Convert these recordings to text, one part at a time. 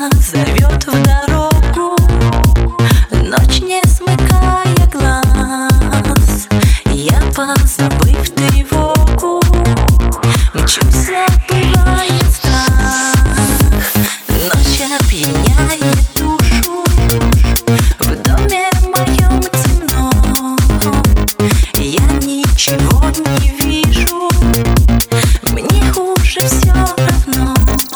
зовет в дорогу, ночь не смыкая глаз. Я, позабыв тревогу, мчусь, забывая страх. Ночь опьяняет душу, в доме моем темно. Я ничего не вижу, мне уже все равно.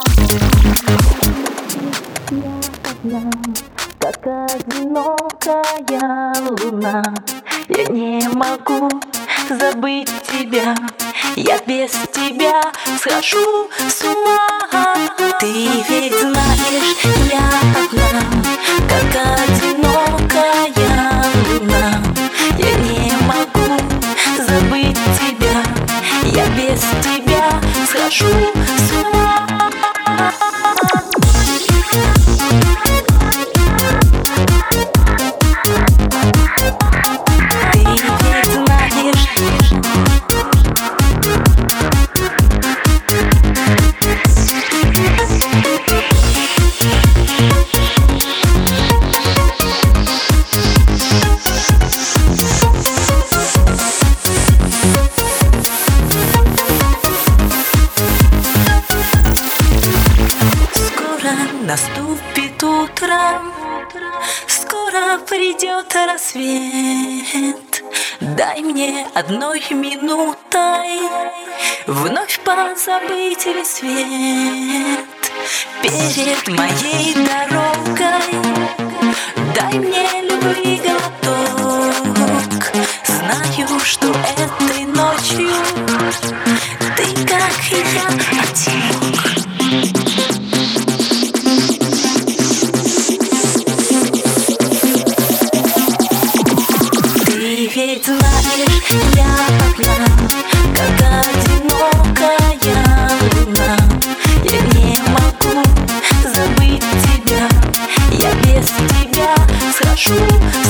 Я одна, как одинокая луна. Я не могу забыть тебя, я без тебя схожу с ума. Ты ведь знаешь, я одна, как одинокая луна. Я не могу забыть тебя, я без тебя схожу с ума. Наступит утро, скоро придет рассвет. Дай мне одной минутой вновь позабыть весь свет. Перед моей дорогой дай мне любви глоток. Знаю, что этой ночью ты, как и я, одинок. Ведь знаешь, я одна, как одинокая луна. Я не могу забыть тебя, я без тебя схожу